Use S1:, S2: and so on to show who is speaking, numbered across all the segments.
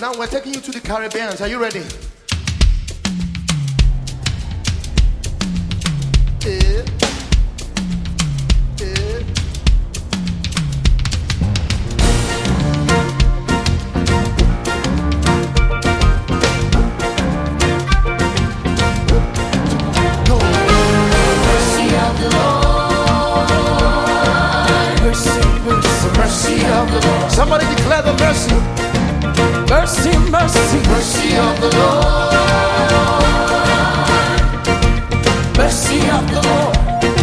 S1: Now we're taking you to the Caribbean. Are you ready? Yeah. Yeah. Go. Mercy of the Lord. Mercy, mercy, mercy of the Lord. Somebody declare the mercy. Mercy, mercy, mercy of the Lord. Mercy of the Lord.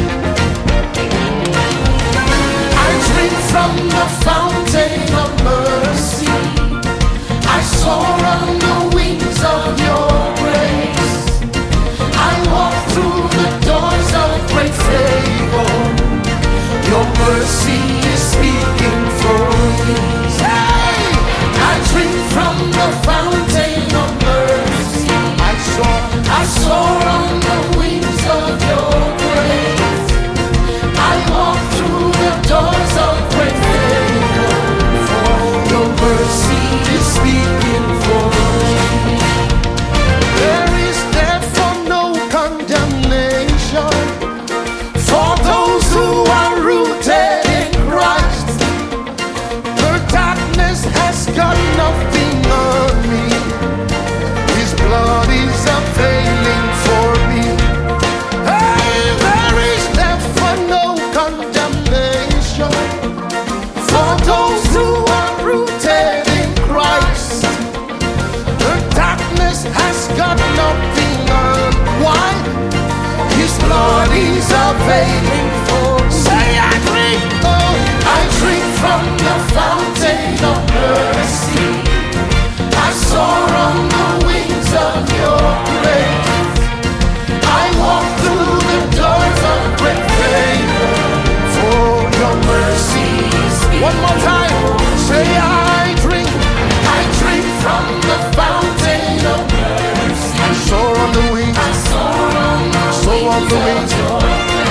S1: I drink from the fountain of mercy. I soar on the wings of your grace. I walk through the doors of great favor. Your mercy is speaking for me. I drink from the fountain of mercy. I soar on the wings of your grace. I walk through the doors of great favor. Your mercy is speaking for me. There is therefore no condemnation for those who are rooted in Christ. The darkness has got nothing on me. His blood is availing for me. Hey, there is therefore no condemnation for those who are rooted in Christ. The darkness has got nothing on. Why? His blood is availing for me. Say I drink, oh, I drink from the fountain of mercy. I soar on the wings of your grace. I walk through the doors of great favor. For your mercy is speaking. One more time. Say I drink from the fountain of mercy. I soar on the wings. I soar on the wings.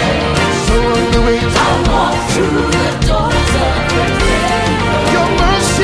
S1: Soar on the wings. I walk through the doors of great favor. Your mercy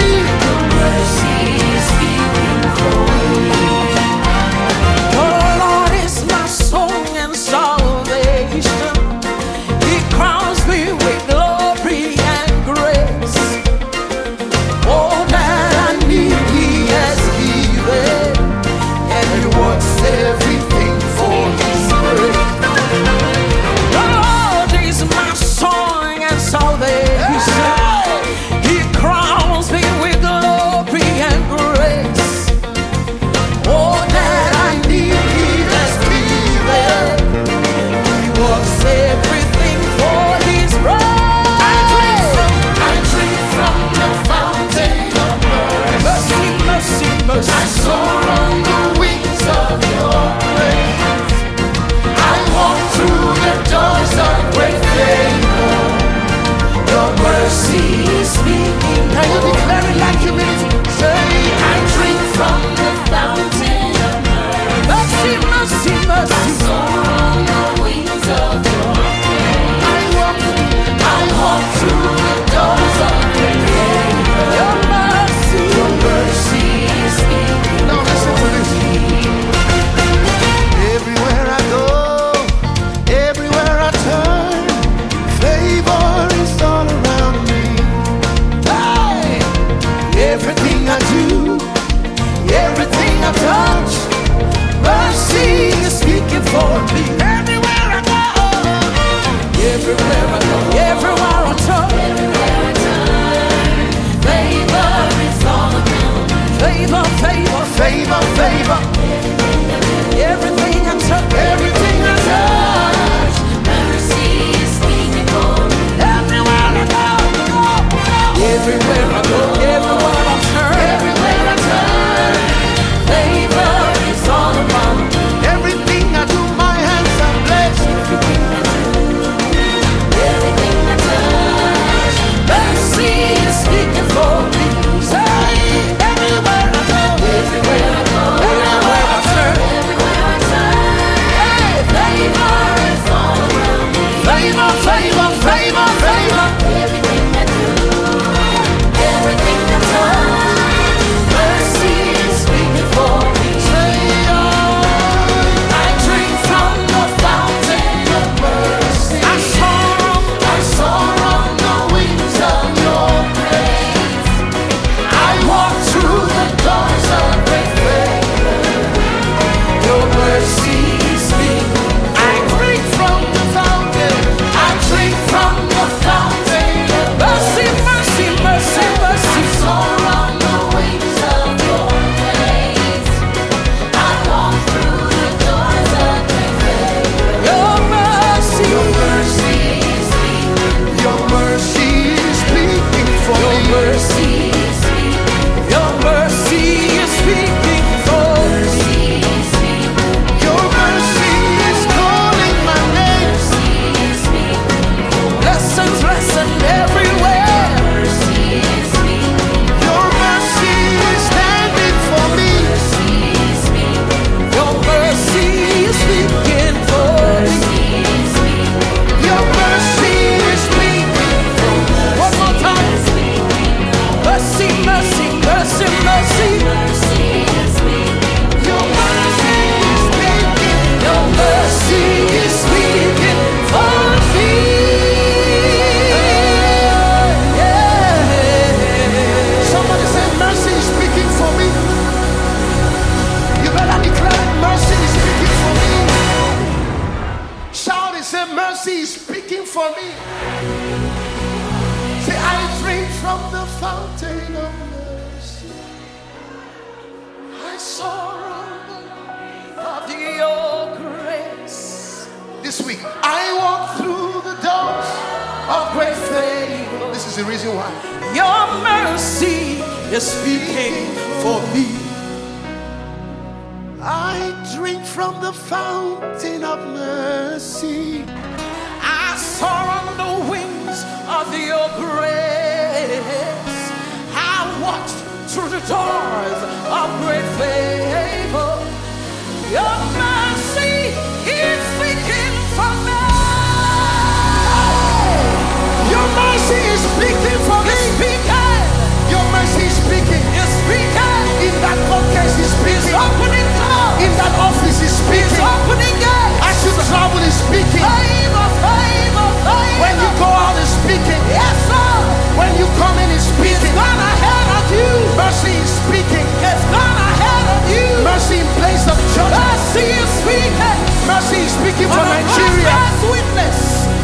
S1: of mercy. I surrender of your grace. This week, I walk through the doors of great favor. This is the reason why. Your mercy is speaking for me. I drink from the fountain of mercy. I soar on the wings of your grace. I walk through the doors of great favor. Your mercy is speaking for me. Your mercy is speaking for me. Your mercy is speaking. In that court case is speaking. Opening doors. In that office is speaking. Opening gates. As you travel is speaking. Favor, favor, favor. When you go out is speaking. Yes, sir. When you come in is speaking. It's gone ahead of you. Mercy is speaking. It's gone ahead of you. Mercy in place of judgment. Mercy is speaking. Mercy is speaking for Nigeria. Witness.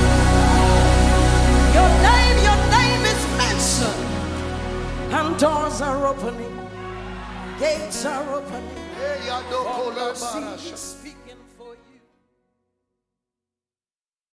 S1: Your name is mentioned. And doors are opening. Gates are opening. Mercy is speaking.